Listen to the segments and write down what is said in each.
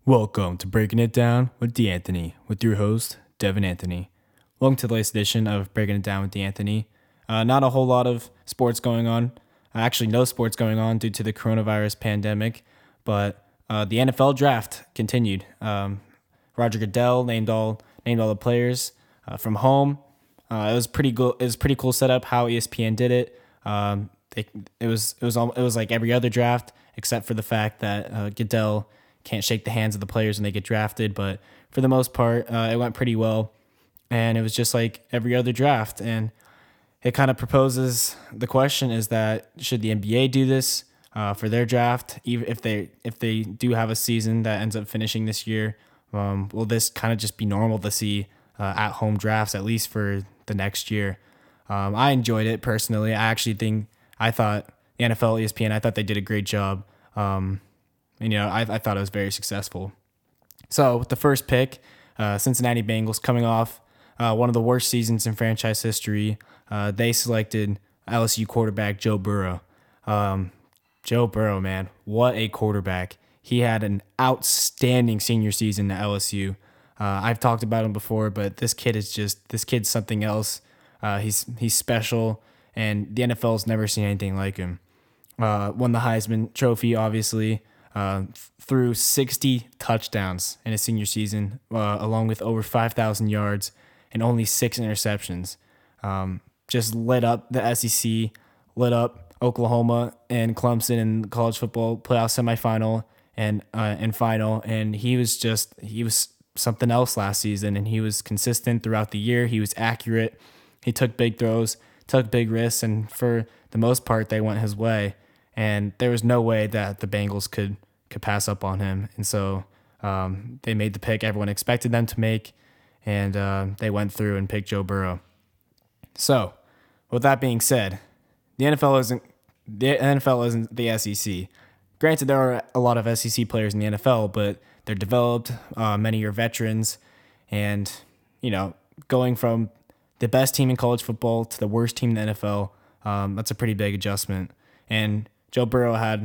Welcome to Breaking It Down with D'Anthony, with your host, Devin Anthony. Welcome to the latest edition of Breaking It Down with D'Anthony. Not a whole lot of sports going on. Actually, no sports going on due to the coronavirus pandemic, but the NFL draft continued. Roger Goodell named all the players from home. It was pretty cool. It was pretty cool setup how ESPN did it. It was like every other draft except for the fact that Goodell can't shake the hands of the players when they get drafted. But for the most part, it went pretty well, and it was just like every other draft. And it kind of proposes the question: is that should the NBA do this for their draft, even if they do have a season that ends up finishing this year? Will this kind of just be normal to see at home drafts at least for the next year? I enjoyed it personally. I thought the NFL, ESPN, I thought they did a great job. I thought it was very successful. So with the first pick, Cincinnati Bengals coming off one of the worst seasons in franchise history, they selected LSU quarterback Joe Burrow. Joe Burrow, man, what a quarterback. He had an outstanding senior season at LSU. I've talked about him before, but this kid's something else. He's special, and the NFL's never seen anything like him. Won the Heisman Trophy, obviously. Threw 60 touchdowns in his senior season, along with over 5,000 yards and only 6 interceptions. Just lit up the SEC, lit up Oklahoma and Clemson in the college football playoff semifinal and final. And he was something else last season, and he was consistent throughout the year. He was accurate. He took big throws, took big risks, and for the most part, they went his way. And there was no way that the Bengals could pass up on him. And so they made the pick everyone expected them to make, and they went through and picked Joe Burrow. So, with that being said, the NFL isn't the SEC. Granted, there are a lot of SEC players in the NFL, but they're developed. Many are veterans, and going from the best team in college football to the worst team in the NFL, that's a pretty big adjustment. And Joe Burrow had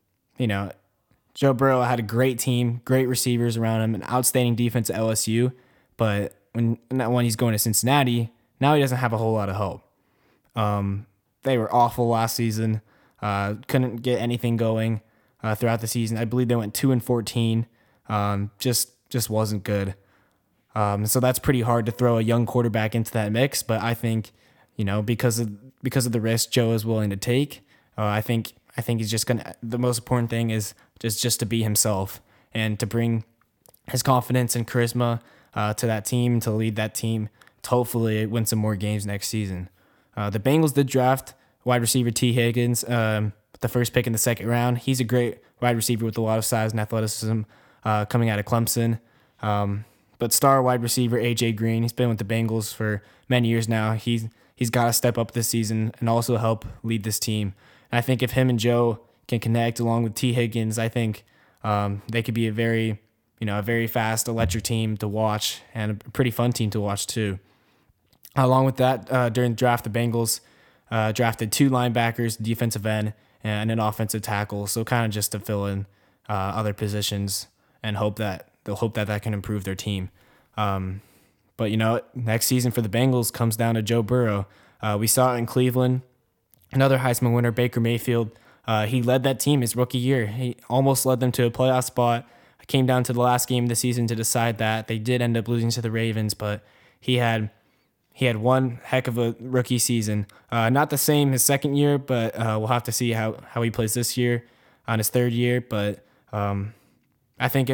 a great team, great receivers around him, an outstanding defense at LSU. But when he's going to Cincinnati, now he doesn't have a whole lot of help. They were awful last season. Couldn't get anything going throughout the season. I believe they went 2-14. Just wasn't good. So that's pretty hard to throw a young quarterback into that mix. But I think, because of the risk Joe is willing to take, I think he's just gonna. The most important thing is just to be himself and to bring his confidence and charisma to that team, to lead that team, to hopefully win some more games next season. The Bengals did draft wide receiver T. Higgins, the first pick in the second round. He's a great wide receiver with a lot of size and athleticism, coming out of Clemson. But star wide receiver AJ Green, he's been with the Bengals for many years now. He's got to step up this season and also help lead this team. And I think if him and Joe can connect along with T. Higgins, I think they could be a very fast, electric team to watch and a pretty fun team to watch too. Along with that, during the draft, the Bengals drafted 2 linebackers, defensive end, and an offensive tackle. So kind of just to fill in other positions and hope that can improve their team. But next season for the Bengals comes down to Joe Burrow. We saw it in Cleveland. Another Heisman winner, Baker Mayfield. He led that team his rookie year. He almost led them to a playoff spot. Came down to the last game of the season to decide that. They did end up losing to the Ravens, but he had one heck of a rookie season. Not the same his second year, but we'll have to see how he plays this year on his third year. But I think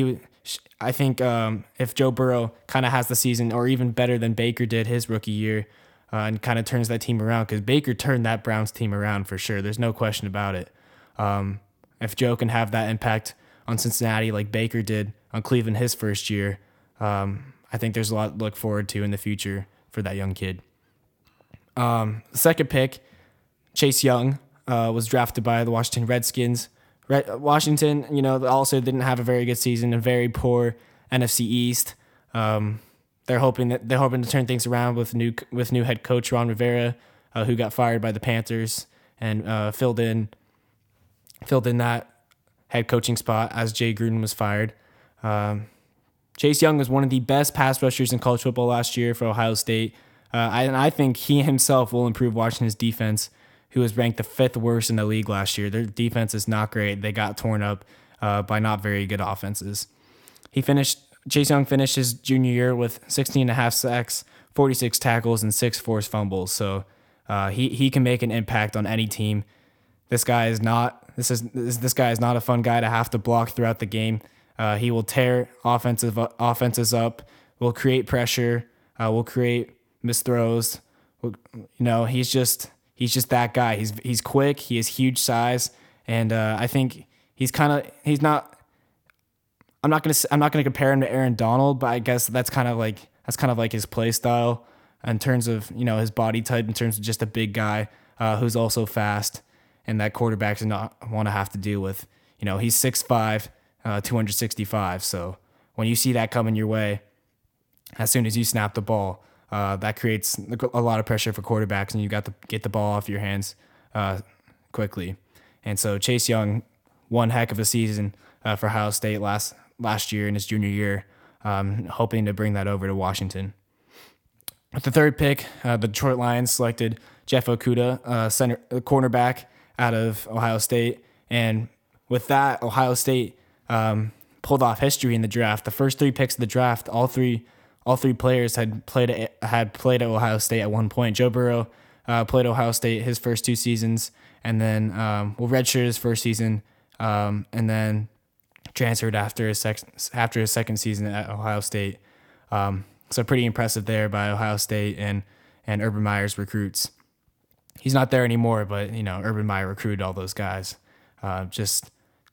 if Joe Burrow kind of has the season or even better than Baker did his rookie year, and kind of turns that team around, because Baker turned that Browns team around for sure. There's no question about it. If Joe can have that impact on Cincinnati like Baker did on Cleveland his first year, I think there's a lot to look forward to in the future for that young kid. The second pick, Chase Young, was drafted by the Washington Redskins. Washington, also didn't have a very good season, a very poor NFC East. They're hoping to turn things around with new head coach Ron Rivera, who got fired by the Panthers and filled in that head coaching spot as Jay Gruden was fired. Chase Young was one of the best pass rushers in college football last year for Ohio State. And I think he himself will improve Washington's defense, who was ranked the 5th worst in the league last year. Their defense is not great. They got torn up by not very good offenses. Chase Young finished his junior year with 16 and a half sacks, 46 tackles, and 6 forced fumbles. So he can make an impact on any team. This guy is not a fun guy to have to block throughout the game. He will tear offenses up, will create pressure, will create missed throws. He's just that guy. He's quick. He has huge size, and I think he's not. I'm not gonna compare him to Aaron Donald, but I guess that's kind of like his play style in terms of his body type, in terms of just a big guy who's also fast, and that quarterbacks do not want to have to deal with. He's 6'5", 265. So when you see that coming your way, as soon as you snap the ball, that creates a lot of pressure for quarterbacks, and you got to get the ball off your hands quickly. And so Chase Young, one heck of a season for Ohio State last year in his junior year, hoping to bring that over to Washington. With the 3rd pick, the Detroit Lions selected Jeff Okudah, cornerback out of Ohio State. And with that, Ohio State pulled off history in the draft. The first 3 picks of the draft, all three players had played at Ohio State at one point. Joe Burrow played Ohio State his first 2 seasons, and then redshirted his first season, and then transferred after his second season at Ohio State. So pretty impressive there by Ohio State and Urban Meyer's recruits. He's not there anymore, but Urban Meyer recruited all those guys. Just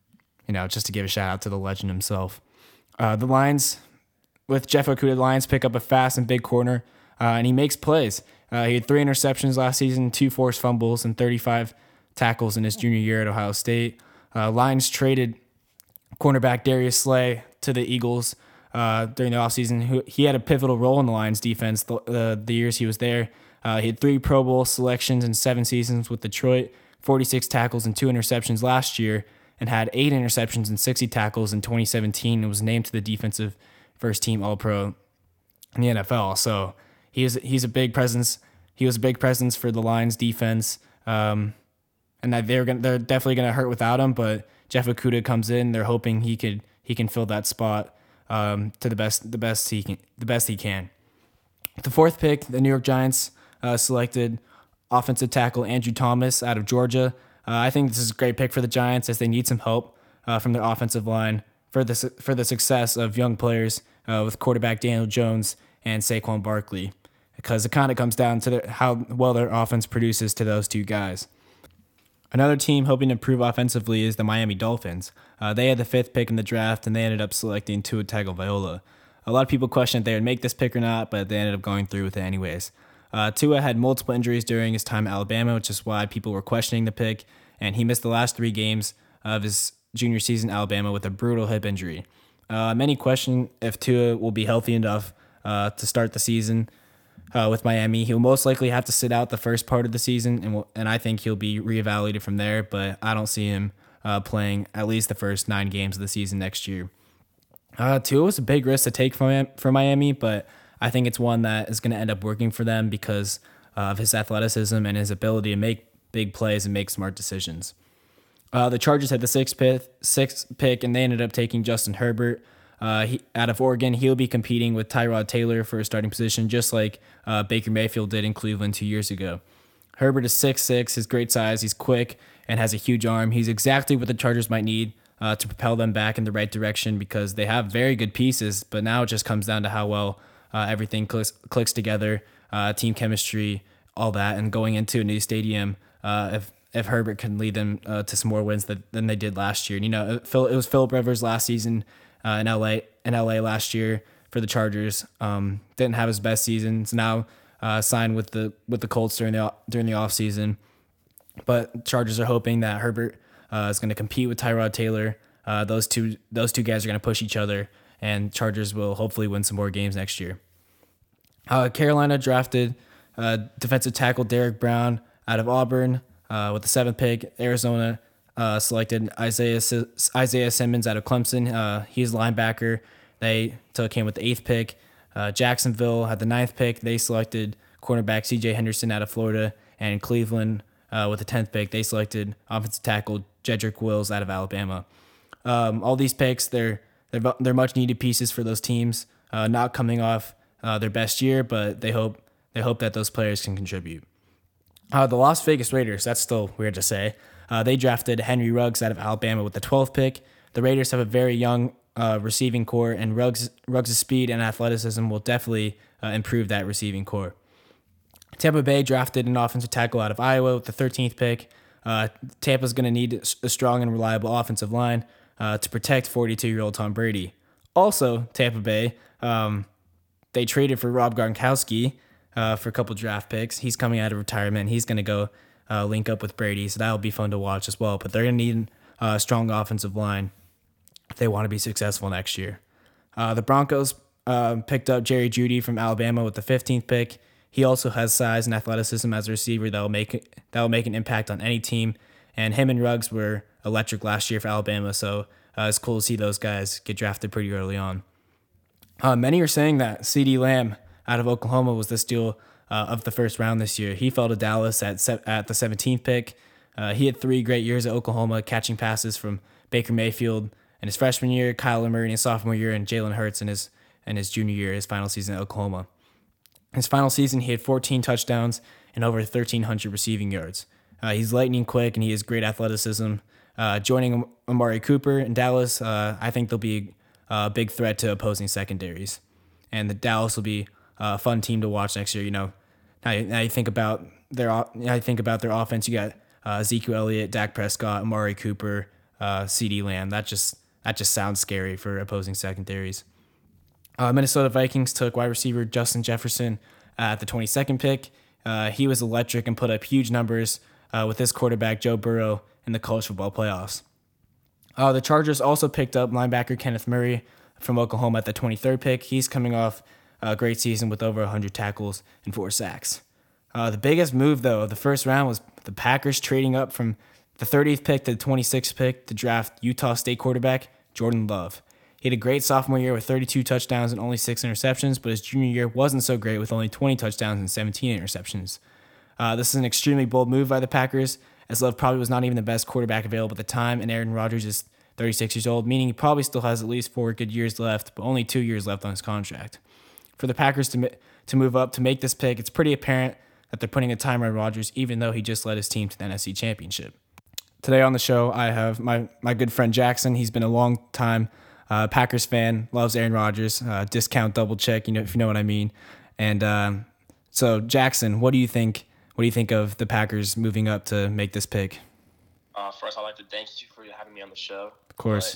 to give a shout out to the legend himself. The Lions, with Jeff Okudah, the Lions pick up a fast and big corner, and he makes plays. He had 3 interceptions last season, 2 forced fumbles, and 35 tackles in his junior year at Ohio State. Lions traded cornerback Darius Slay to the Eagles during the offseason. He had a pivotal role in the Lions defense the years he was there. He had 3 Pro Bowl selections in 7 seasons with Detroit, 46 tackles and 2 interceptions last year, and had 8 interceptions and 60 tackles in 2017 and was named to the defensive first team All-Pro in the NFL. So he's a big presence. He was a big presence for the Lions defense, and that they're definitely gonna hurt without him. But Jeff Okudah comes in. They're hoping he can fill that spot to the best he can. The 4th pick, the New York Giants selected offensive tackle Andrew Thomas out of Georgia. I think this is a great pick for the Giants as they need some help from their offensive line for the success of young players with quarterback Daniel Jones and Saquon Barkley, because it kind of comes down to how well their offense produces to those 2 guys. Another team hoping to improve offensively is the Miami Dolphins. They had the 5th pick in the draft, and they ended up selecting Tua Tagovailoa. A lot of people questioned if they would make this pick or not, but they ended up going through with it anyways. Tua had multiple injuries during his time at Alabama, which is why people were questioning the pick, and he missed the last 3 games of his junior season at Alabama with a brutal hip injury. Many question if Tua will be healthy enough to start the season with Miami. He'll most likely have to sit out the first part of the season, and I think he'll be reevaluated from there, but I don't see him playing at least the first 9 games of the season next year. Tua was a big risk to take for Miami, but I think it's one that is going to end up working for them because of his athleticism and his ability to make big plays and make smart decisions. The Chargers had the 6th pick, and they ended up taking Justin Herbert out of Oregon. He'll be competing with Tyrod Taylor for a starting position, just like Baker Mayfield did in Cleveland 2 years ago. Herbert is 6'6", his great size, he's quick, and has a huge arm. He's exactly what the Chargers might need to propel them back in the right direction because they have very good pieces, but now it just comes down to how well everything clicks together, team chemistry, all that, and going into a new stadium, if Herbert can lead them to some more wins than they did last year. And, it was Philip Rivers last season in LA last year for the Chargers. Didn't have his best season. So now signed with the Colts during the offseason. But Chargers are hoping that Herbert is going to compete with Tyrod Taylor. Those two guys are going to push each other, and Chargers will hopefully win some more games next year. Carolina drafted defensive tackle Derek Brown out of Auburn with the 7th pick. Arizona selected Isaiah Simmons out of Clemson. He's a linebacker. They took him with the 8th pick. Jacksonville had the 9th pick. They selected cornerback C.J. Henderson out of Florida. And Cleveland, with the 10th pick, they selected offensive tackle Jedrick Wills out of Alabama. All these picks, they're much needed pieces for those teams. Not coming off their best year, but they hope that those players can contribute. The Las Vegas Raiders, that's still weird to say. They drafted Henry Ruggs out of Alabama with the 12th pick. The Raiders have a very young receiving core, and Ruggs' speed and athleticism will definitely improve that receiving core. Tampa Bay drafted an offensive tackle out of Iowa with the 13th pick. Tampa's going to need a strong and reliable offensive line to protect 42-year-old Tom Brady. Also, Tampa Bay, they traded for Rob Gronkowski for a couple draft picks. He's coming out of retirement. He's going to go link up with Brady, so that'll be fun to watch as well. But they're going to need a strong offensive line if they want to be successful next year. The Broncos picked up Jerry Jeudy from Alabama with the 15th pick. He also has size and athleticism as a receiver that will make an impact on any team. And him and Ruggs were electric last year for Alabama, so it's cool to see those guys get drafted pretty early on. Many are saying that CeeDee Lamb out of Oklahoma was the steal of the first round this year. He fell to Dallas at the 17th pick. He had 3 great years at Oklahoma, catching passes from Baker Mayfield in his freshman year, Kyler Murray in his sophomore year, and Jalen Hurts in his junior year, his final season at Oklahoma. His final season, he had 14 touchdowns and over 1,300 receiving yards. He's lightning quick, and he has great athleticism. Joining Amari Cooper in Dallas, I think they'll be a big threat to opposing secondaries. And the Dallas will be a fun team to watch next year. Now you think about their offense. You got Ezekiel Elliott, Dak Prescott, Amari Cooper, CeeDee Lamb. That just sounds scary for opposing secondaries. Minnesota Vikings took wide receiver Justin Jefferson at the 22nd pick. He was electric and put up huge numbers with his quarterback Joe Burrow in the college football playoffs. The Chargers also picked up linebacker Kenneth Murray from Oklahoma at the 23rd pick. He's coming off a great season with over 100 tackles and 4 sacks. The biggest move, though, of the first round was the Packers trading up from the 30th pick to the 26th pick to draft Utah State quarterback Jordan Love. He had a great sophomore year with 32 touchdowns and only 6 interceptions, but his junior year wasn't so great with only 20 touchdowns and 17 interceptions. This is an extremely bold move by the Packers, as Love probably was not even the best quarterback available at the time, and Aaron Rodgers is 36 years old, meaning he probably still has at least 4 good years left, but only 2 years left on his contract. For the Packers to move up to make this pick, it's pretty apparent that they're putting a timer on Rodgers, even though he just led his team to the NFC Championship. Today on the show, I have my good friend Jackson. He's been a long time Packers fan, loves Aaron Rodgers, discount double check, if you know what I mean. And so Jackson, what do you think of the Packers moving up to make this pick? First, I'd like to thank you for having me on the show. Of course.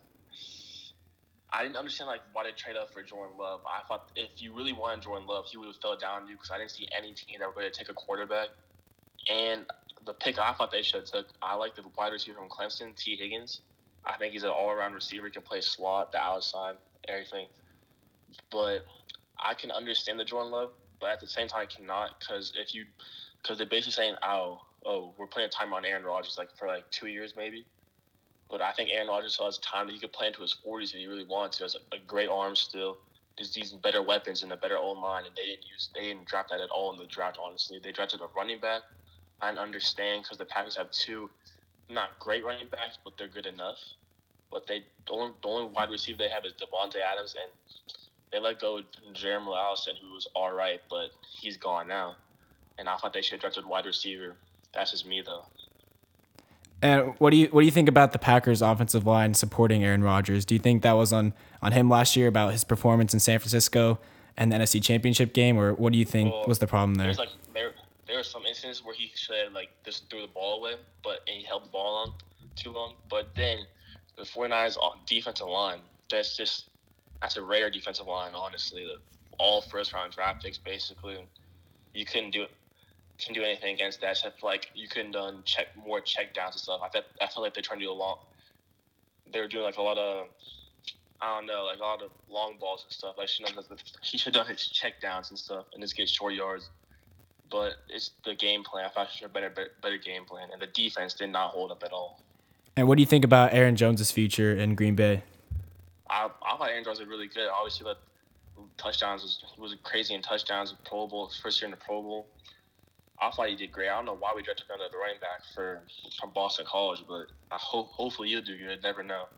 I didn't understand why they trade up for Jordan Love. I thought if you really wanted Jordan Love, he would have fell down to you because I didn't see any team that were going to take a quarterback. And the pick I thought they should have took, I like the wide receiver from Clemson, T. Higgins. I think he's an all-around receiver, can play slot, the outside, everything. But I can understand the Jordan Love, but at the same time I cannot because they're basically saying, we're playing a timer on Aaron Rodgers for 2 years maybe. But I think Aaron Rodgers still has time that he could play into his 40s if he really wants to. He has a great arm still. There's these better weapons and a better O-line, and they didn't draft that at all in the draft, honestly. They drafted a running back. I understand because the Packers have 2 not great running backs, but they're good enough. But the only wide receiver they have is Devontae Adams, and they let go of Jeremy Allison, who was all right, but he's gone now. And I thought they should have drafted a wide receiver. That's just me, though. And what do you think about the Packers' offensive line supporting Aaron Rodgers? Do you think that was on him last year about his performance in San Francisco and the NFC Championship game, or what do you think was the problem there? There are some instances where he should have just threw the ball away, and he held the ball on too long. But then the 49ers defensive line, that's a rare defensive line, honestly. All first-round draft picks, basically. You couldn't do anything against that, except you couldn't done more check downs and stuff. I felt like they're trying to do they were doing a lot of, a lot of long balls and stuff. He should have done his check downs and stuff and just get short yards. But it's the game plan. I thought he should have better game plan, and the defense did not hold up at all. And what do you think about Aaron Jones' future in Green Bay? I thought Aaron Jones was really good. Obviously, that touchdowns he was crazy in touchdowns, Pro Bowl, his first year in the Pro Bowl. I thought he did great. I don't know why we drafted him as the running back from Boston College, but hopefully he'll do good. Never know.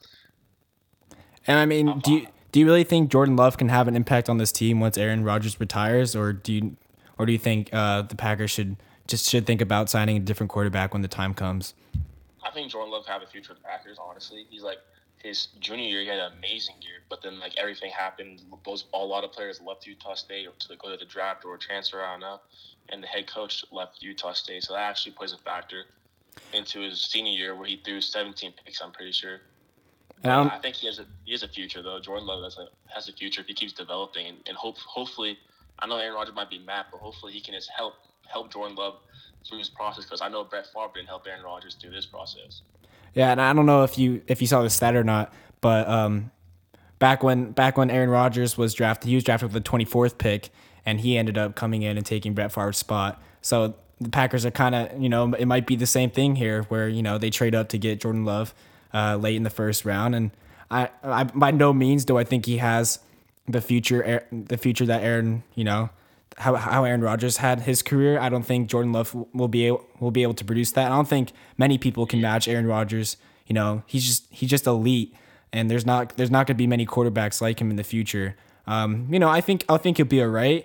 And I mean, do you really think Jordan Love can have an impact on this team once Aaron Rodgers retires, or do you think the Packers should think about signing a different quarterback when the time comes? I think Jordan Love could have a future with the Packers. Honestly, he's like his junior year, he had an amazing year, but then like everything happened. A lot of players left Utah State to go to the draft or transfer. I don't know, and the head coach left Utah State, so that actually plays a factor into his senior year where he threw 17 picks. I'm pretty sure. I think he has a future though. Jordan Love has a future if he keeps developing and hopefully. I know Aaron Rodgers might be mad, but hopefully he can just help Jordan Love through this process because I know Brett Favre didn't help Aaron Rodgers through this process. Yeah, and I don't know if you saw the stat or not, but back when Aaron Rodgers was drafted, he was drafted with the 24th pick, and he ended up coming in and taking Brett Favre's spot. So the Packers are kind of, it might be the same thing here, where they trade up to get Jordan Love late in the first round, and I by no means do I think he has the future that Aaron how Aaron Rodgers had his career. I don't think Jordan Love will be able to produce that. I don't think many people can match Aaron Rodgers. He's just elite, and there's not going to be many quarterbacks like him in the future. I think he'll be all right.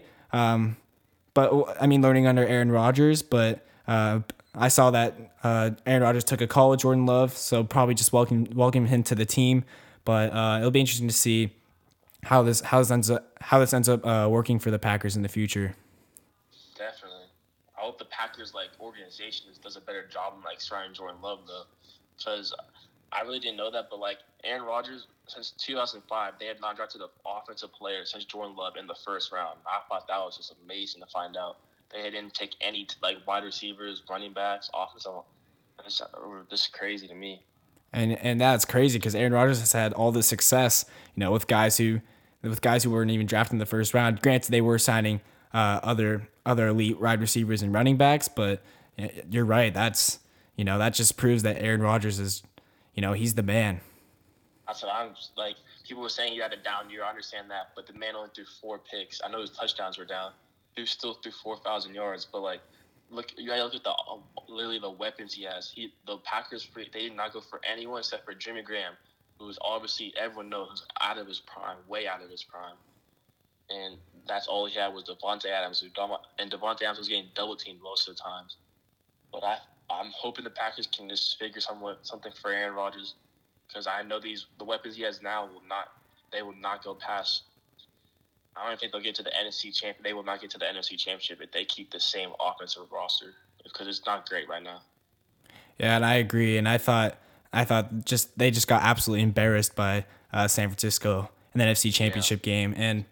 But I mean, learning under Aaron Rodgers, but I saw that Aaron Rodgers took a call with Jordan Love, so probably just welcome him to the team. But it'll be interesting to see how this ends up working for the Packers in the future. Definitely, I hope the Packers organization does a better job in surrounding Jordan Love though, because I really didn't know that, but Aaron Rodgers since 2005 they had not drafted an offensive player since Jordan Love in the first round. I thought that was just amazing to find out. They didn't take any wide receivers, running backs, offensive. This is crazy to me. And that's crazy because Aaron Rodgers has had all this success, with guys who weren't even drafted in the first round. Granted, they were signing other elite wide receivers and running backs, but you're right. That just proves that Aaron Rodgers is, he's the man. That's what I'm people were saying he had a down year. I understand that, but the man only threw 4 picks. I know his touchdowns were down. He still threw 4,000 yards, but look, you gotta look at literally the weapons he has. The Packers, they did not go for anyone except for Jimmy Graham, who is obviously everyone knows who's out of his prime, way out of his prime, and that's all he had was Devontae Adams, and Devontae Adams was getting double teamed most of the times. But I'm hoping the Packers can just figure something for Aaron Rodgers, because I know the weapons he has now will not go past. I don't think they'll get to the NFC champion. They will not get to the NFC championship if they keep the same offensive roster, because it's not great right now. Yeah, and I agree. And I thought they just got absolutely embarrassed by San Francisco in the NFC Championship game. And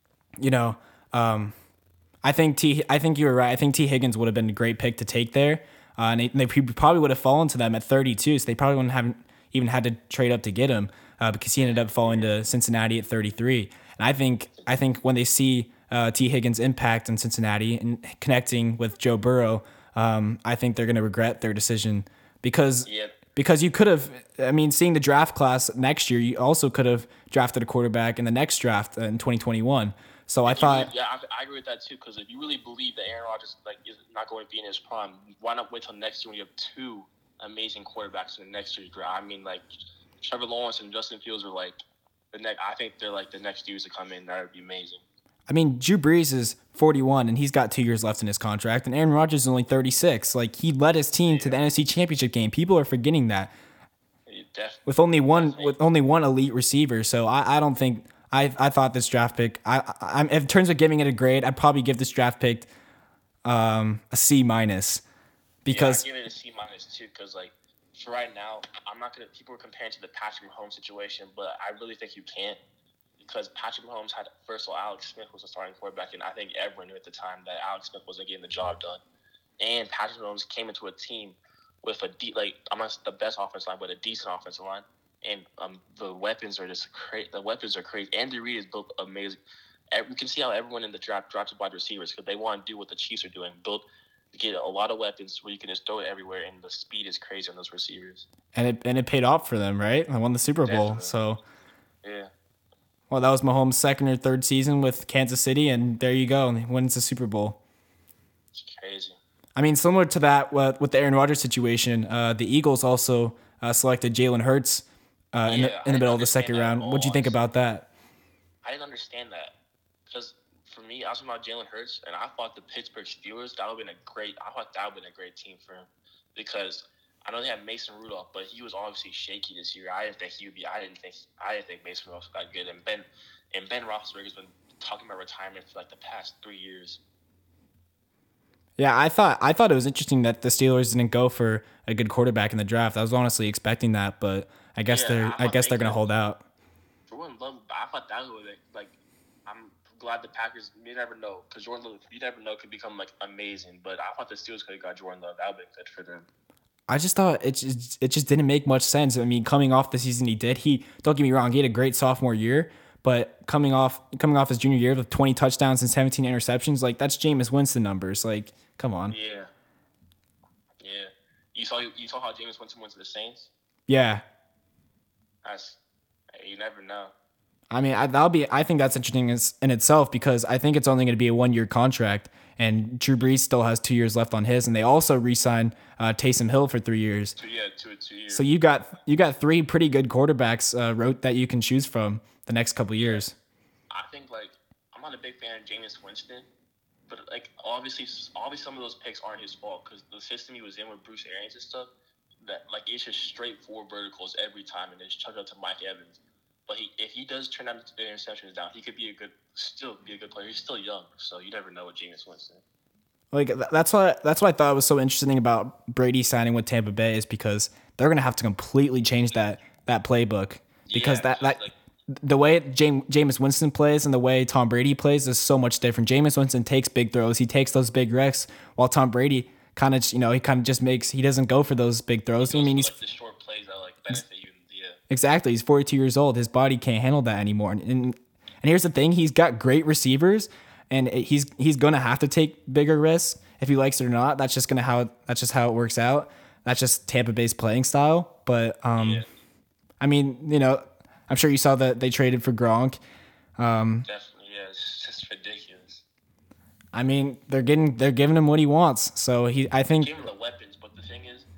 I think you were right. I think T. Higgins would have been a great pick to take there, and they probably would have fallen to them at 32. So they probably wouldn't have even had to trade up to get him because he ended up falling to Cincinnati at 33. And I think when they see T. Higgins' impact in Cincinnati and connecting with Joe Burrow, I think they're going to regret their decision because you could have. I mean, seeing the draft class next year, you also could have drafted a quarterback in the next draft in 2021. So I thought, I agree with that too. Because if you really believe that Aaron Rodgers is not going to be in his prime, why not wait till next year when you have 2 amazing quarterbacks in the next year's draft? I mean, Trevor Lawrence and Justin Fields are I think they're the next dudes to come in. That would be amazing. I mean, Drew Brees is 41 and he's got 2 years left in his contract, and Aaron Rodgers is only 36. He led his team to the NFC Championship game. People are forgetting that. With only one elite receiver. So I don't think I thought this draft pick. In terms of giving it a grade, I'd probably give this draft pick a C minus because I give it a C minus too because for right now, I'm not gonna. People are comparing to the Patrick Mahomes situation, but I really think you can't because Patrick Mahomes had first of all Alex Smith was a starting quarterback, and I think everyone knew at the time that Alex Smith wasn't getting the job done. And Patrick Mahomes came into a team with I'm not the best offensive line, but a decent offensive line, and the weapons are just crazy. The weapons are crazy. Andy Reid is built amazing. You can see how everyone in the draft drafted wide receivers because they want to do what the Chiefs are doing, build get a lot of weapons where you can just throw it everywhere, and the speed is crazy on those receivers. And it paid off for them, right? I won the Super Bowl. Definitely. So, Yeah. well, that was Mahomes' second or third season with Kansas City, and there you go. He wins the Super Bowl. It's crazy. I mean, similar to that with the Aaron Rodgers situation, the Eagles also selected Jalen Hurts in Yeah, the I didn't middle of the second understand that at round. What do you all, think honestly. about that? I didn't understand that because for me, I was talking about Jalen Hurts, and I thought the Pittsburgh Steelers that would have been a great. I thought that would have been a great team for him because I know they had Mason Rudolph, but he was obviously shaky this year. I didn't think he would be. I didn't think Mason Rudolph was that good. And Ben Roethlisberger's been talking about retirement for like the past 3 years. Yeah, I thought it was interesting that the Steelers didn't go for a good quarterback in the draft. I was honestly expecting that, but Yeah, I I thought guess they they're gonna could. hold out. Jordan Love, I thought that would like. I'm glad the Packers. You never know because Jordan Love, you never know, could become like amazing. But I thought the Steelers could have got Jordan Love. That would have been good for them. I just thought it just didn't make much sense. I mean, coming off the season he did, he don't get me wrong, he had a great sophomore year, but coming off his junior year with 20 touchdowns and 17 interceptions, like that's Jameis Winston numbers. Like, come on. Yeah, yeah. You saw how Jameis Winston went to the Saints. Yeah. That's you never know. I mean, I think that's interesting in itself because I think it's only going to be a 1 year contract, and Drew Brees still has 2 years left on his, and they also re-signed Taysom Hill for 3 years. 2 years. So you got three pretty good quarterbacks wrote that you can choose from the next couple years. I think like I'm not a big fan of Jameis Winston, but like obviously some of those picks aren't his fault because the system he was in with Bruce Arians and stuff. That like it's just straight four verticals every time, and then just chuck it up to Mike Evans. But if he does turn out the interceptions down, he could still be a good player. He's still young, so you never know with Jameis Winston. Like that's what I thought was so interesting about Brady signing with Tampa Bay is because they're gonna have to completely change that playbook because Yeah, that like the way Jameis Winston plays and the way Tom Brady plays is so much different. Jameis Winston takes big throws, he takes those big risks, while Tom Brady he kind of just makes he doesn't go for those big throws. I mean, for, he's like the short plays that like benefit you. Yeah, exactly. He's 42 years old. His body can't handle that anymore. And here's the thing: he's got great receivers, and he's gonna have to take bigger risks if he likes it or not. That's just how it works out. That's just Tampa Bay's playing style. But yeah, I mean, I'm sure you saw that they traded for Gronk. definitely. Yeah, it's just ridiculous. I mean, they're giving him what he wants. So I They think gave him the weapons, but the thing is,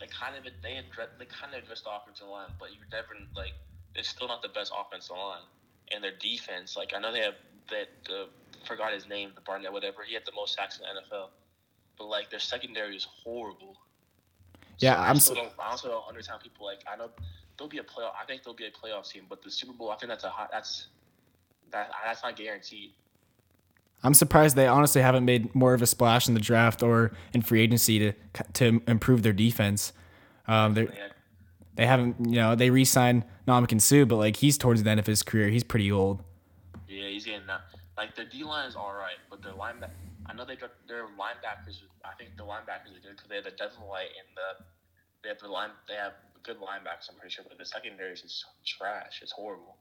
they kind of addressed the offensive line, but you never like it's still not the best offensive line. And their defense, like I know they have that forgot his name, the Barnett, whatever. He had the most sacks in the NFL, but like their secondary is horrible. yeah, So I also don't understand people like I know there'll be a playoff. I think there'll be a playoff team, but the Super Bowl, I think that's not guaranteed. I'm surprised they honestly haven't made more of a splash in the draft or in free agency to improve their defense. They Yeah, they haven't, they re-signed Ndamukong Suh, but like he's towards the end of his career. He's pretty old. yeah, he's getting that. Like their D line is all right, but their linebacker. I know their linebackers. I think the linebackers are good because they have the Devin White and they have they have good linebackers. I'm pretty sure, but the secondary is just trash. It's horrible.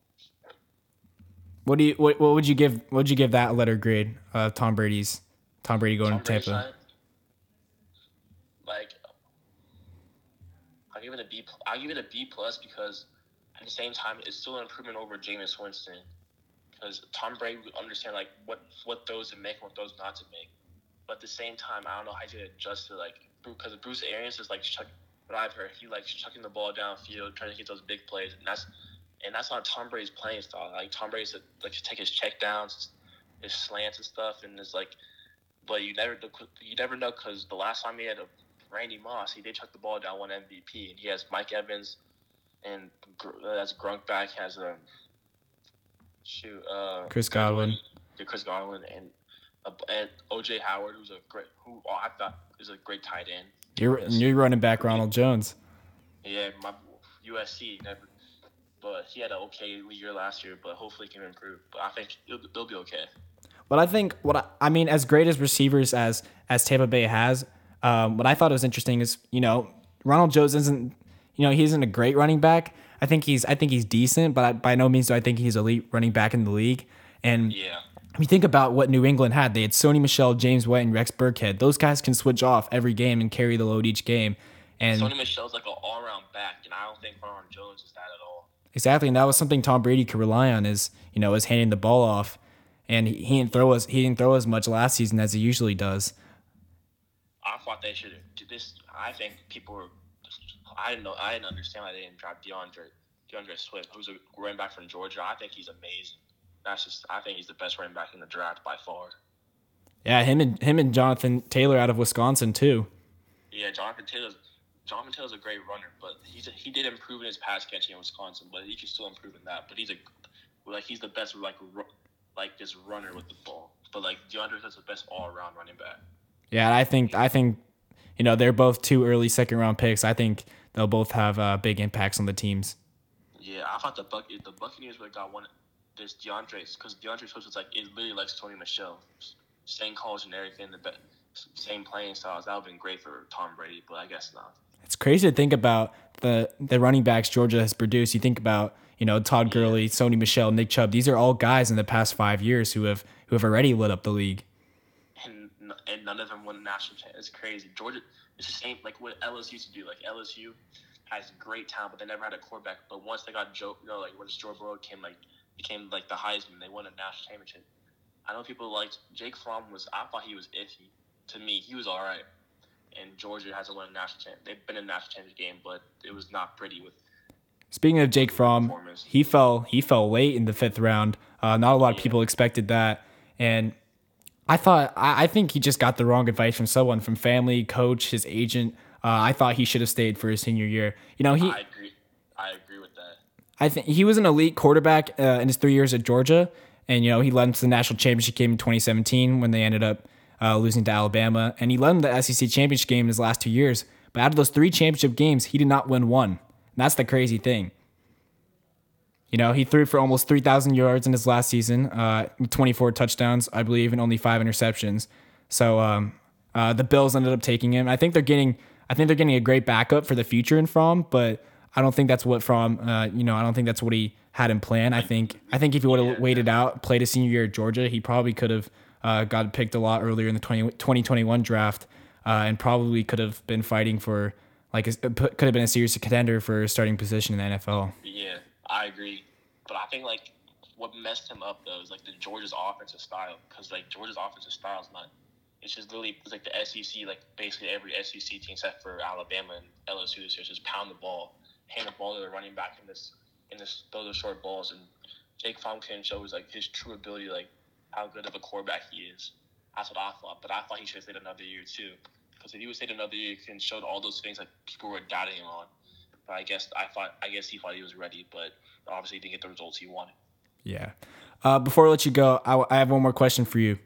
What would you give that letter grade? Tom Brady going to Tom Brady Tampa. side, like I'll give it a B. I'll give it a B plus because at the same time it's still an improvement over Jameis Winston because Tom Brady would understand like what throws to make and what throws not to make. But at the same time, I don't know how he's gonna adjust to like because Bruce Arians is like what I've heard he likes chucking the ball downfield, trying to get those big plays, and that's not Tom Brady's playing style. Like Tom Brady's like to take his check downs, his slants and stuff, and it's like, but you never know because the last time he had a Randy Moss, he did chuck the ball down one MVP, and he has Mike Evans, and that's Grunk back has Chris Godwin. Chris Godwin, and OJ Howard, who I thought is a great tight end. You're running back Ronald Jones. Yeah, my USC never, but he had an okay year last year. But hopefully he can improve. But I think they'll be okay. But I think I mean, as great as receivers as Tampa Bay has, what I thought was interesting is Ronald Jones isn't he isn't a great running back. I think he's decent, but by no means do I think he's elite running back in the league. And Yeah, If you think about what New England had, they had Sony Michel, James White, and Rex Burkhead. Those guys can switch off every game and carry the load each game. And Sony Michel's like an all-around back, and I don't think Aaron Jones is that at all. exactly, and that was something Tom Brady could rely on is handing the ball off. And he didn't throw as much last season as he usually does. I thought they should do this. I think people were. I didn't know. I didn't understand why they didn't draft DeAndre Swift, who's a running back from Georgia. I think he's amazing. I think he's the best running back in the draft by far. Yeah, him and Jonathan Taylor out of Wisconsin too. Yeah, Jonathan Taylor's a great runner, but he did improve in his pass catching in Wisconsin, but he can still improve in that. But he's the best like this runner with the ball. But like DeAndre is the best all around running back. Yeah, I think they're both 2 early second round picks. I think they'll both have big impacts on the teams. Yeah, I thought the Buccaneers would have got one. This DeAndre, because DeAndre Swift is literally like Sony Michel, same college and everything, same playing styles. That would have been great for Tom Brady, but I guess not. It's crazy to think about the running backs Georgia has produced. You think about Todd Gurley, Sony Michel, Nick Chubb. These are all guys in the past 5 years who have already lit up the league. And none of them won a national championship. It's crazy. Georgia, it's the same like what LSU used to do. Like LSU has great talent, but they never had a quarterback. But once they got once Joe Burrow became like the Heisman, they won a national championship. I know people liked Jake Fromm I thought he was iffy. To me, he was all right. And Georgia hasn't won a national championship. They've been in a national championship game, but it was not pretty with. Speaking of Jake Fromm, he fell late in the 5th round. Not a lot of people expected that, and I think he just got the wrong advice from someone, from family, coach, his agent. I thought he should have stayed for his senior year. I agree with that. I think he was an elite quarterback in his 3 years at Georgia, and he led them to the national championship game in 2017 when they ended up losing to Alabama, and he led them to the SEC championship game in his last 2 years. But out of those 3 championship games, he did not win one. And that's the crazy thing. He threw for almost 3,000 yards in his last season, 24 touchdowns, I believe, and only 5 interceptions. So the Bills ended up taking him. I think they're getting a great backup for the future in Fromm, but I don't think that's what Fromm. I don't think that's what he had in plan. I think if he would have waited out, played a senior year at Georgia, he probably could have got picked a lot earlier in the 2021 draft, and probably could have been fighting for could have been a serious contender for a starting position in the NFL. Yeah, I agree, but I think what messed him up though is the Georgia's offensive style, because Georgia's offensive style is not. It's just literally the SEC, basically every SEC team except for Alabama and LSU this year, just pound the ball, hand the ball to the running back in this throw the short balls, and Jake Fromm can show his true ability, how good of a quarterback he is. That's what I thought, but I thought he should have stayed another year too. Because if he would stayed another year, he and showed all those things people were doubting him on. But I guess he thought he was ready, but obviously he didn't get the results he wanted. Yeah. Before I let you go, I have one more question for you.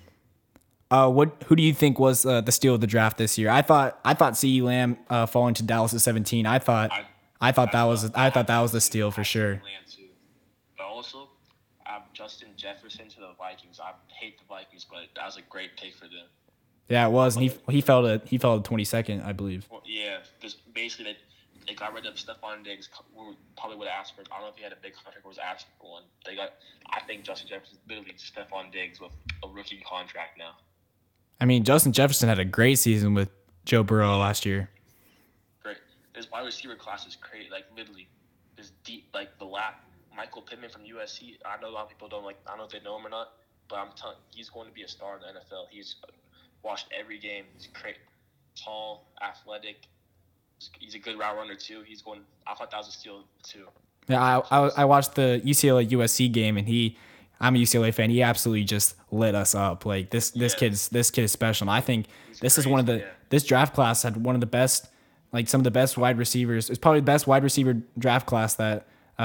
Who do you think was the steal of the draft this year? I thought CeeDee Lamb falling to Dallas at 17. I thought that was the steal for sure. But also, Justin Jefferson to the Vikings. I hate the Vikings, but that was a great pick for them. Yeah, it was, and he fell to 22nd, I believe. Well, yeah, basically they got rid of Stephon Diggs. Probably would have asked for. I don't know if he had a big contract or was asking for one. I think Justin Jefferson is literally Stephon Diggs with a rookie contract now. I mean, Justin Jefferson had a great season with Joe Burrow last year. Great. This wide receiver class is crazy. Literally, this deep, the lap. Michael Pittman from USC. I know a lot of people don't I don't know if they know him or not, but I'm telling you, he's going to be a star in the NFL. He's watched every game. He's great, tall, athletic. He's a good route runner too. I thought that was a steal too. Yeah, I watched the UCLA USC game, and I'm a UCLA fan. He absolutely just lit us up. This kid is special. And I think this draft class had one of the best, some of the best wide receivers. It's probably the best wide receiver draft class that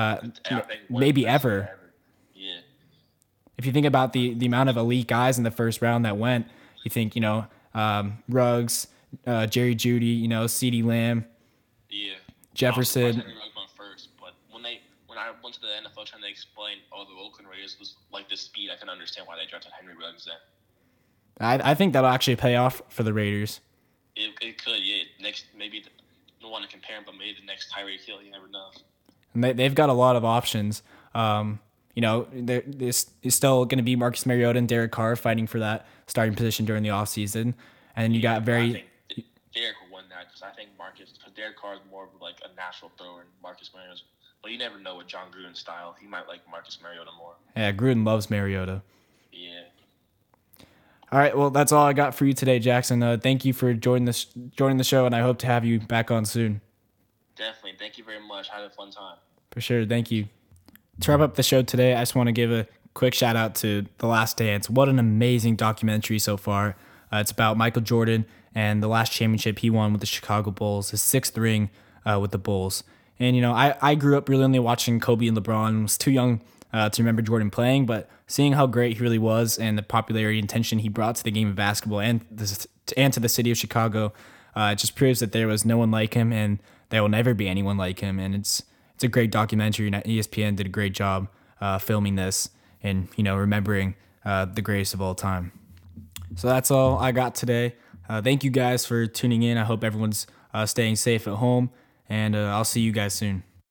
maybe ever. Yeah. If you think about the amount of elite guys in the first round that went, you think Ruggs, Jerry Jeudy, CeeDee Lamb, Jefferson. Henry Ruggs went first, but when I went to the NFL trying to explain, the Oakland Raiders was the speed, I can understand why they drafted Henry Ruggs then. I think that'll actually pay off for the Raiders. It could, yeah. Next, maybe don't want to compare him, but maybe the next Tyreek Hill, you never know. And they've got a lot of options. there's still going to be Marcus Mariota and Derek Carr fighting for that starting position during the offseason. And you got I think Derek will win that because I think because Derek Carr is more of like a natural thrower and Marcus Mariota. But you never know with John Gruden's style. He might like Marcus Mariota more. Yeah, Gruden loves Mariota. Yeah. All right, well, that's all I got for you today, Jackson. Thank you for joining the show, and I hope to have you back on soon. Definitely. Thank you very much. I had a fun time. For sure. Thank you. To wrap up the show today, I just want to give a quick shout out to The Last Dance. What an amazing documentary so far. It's about Michael Jordan and the last championship he won with the Chicago Bulls, his 6th ring with the Bulls. And, I grew up really only watching Kobe and LeBron. Was too young to remember Jordan playing, but seeing how great he really was and the popularity and attention he brought to the game of basketball and to the city of Chicago, it just proves that there was no one like him and there will never be anyone like him. And it's a great documentary, and ESPN did a great job filming this and, remembering the greatest of all time. So that's all I got today. Thank you guys for tuning in. I hope everyone's staying safe at home, and I'll see you guys soon.